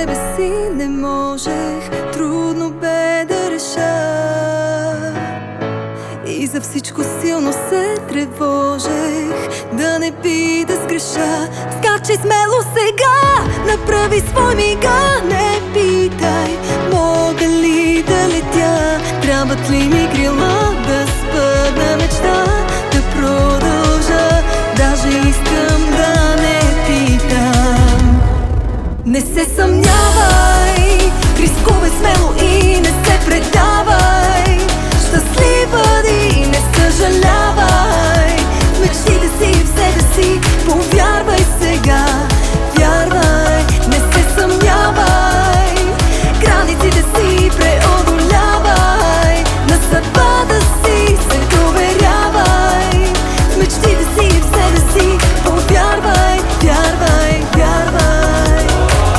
себе си не можех, трудно бе да реша. И за всичко силно се тревожех, да не би да сгреша. Скачи смело сега, направи свой мига. Не питай, мога ли да летя, трябват ли ми крила, да спъдна мечта, да продължа, даже искам да не питам. Не се съмнявай, рискувай смело и не се предавай. Щастлив бъди, не съжалявай. В мечтите си, в себе си, повярвай сега. Вярвай, не се съмнявай. Границите си преодолявай. На съдбата си се доверявай. В мечтите си, в себе си, повярвай. Вярвай, вярвай.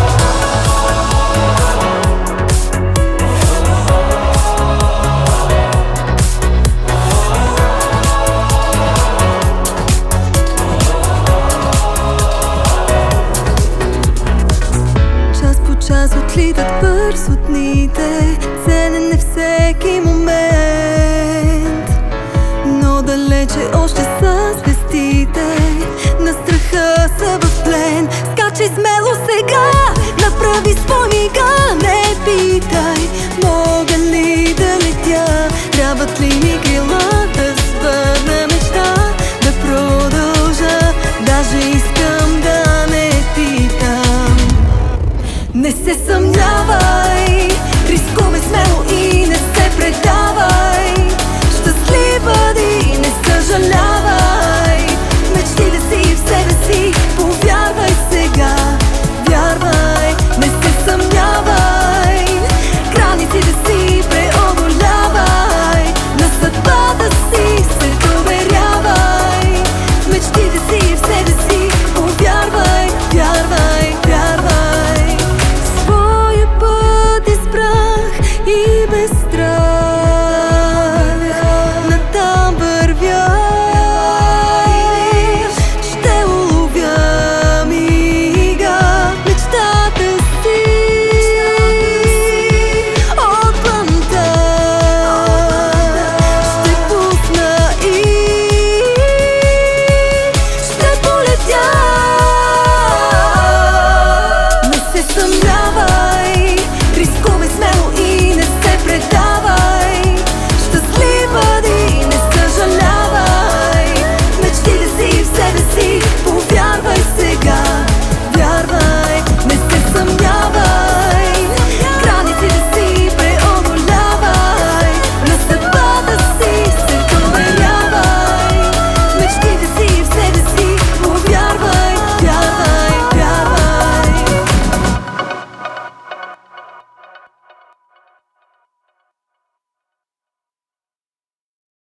Час отлитат бързо дните, ценен е всеки момент, но далече още са звездите, на страха са в плен. Скачай смело сега, направи свой мига. Не питай, мога ли да летя, трябват ли ми крила, да спъдна мечта, да продължа, даже искам да не питам. Не се съмнявай.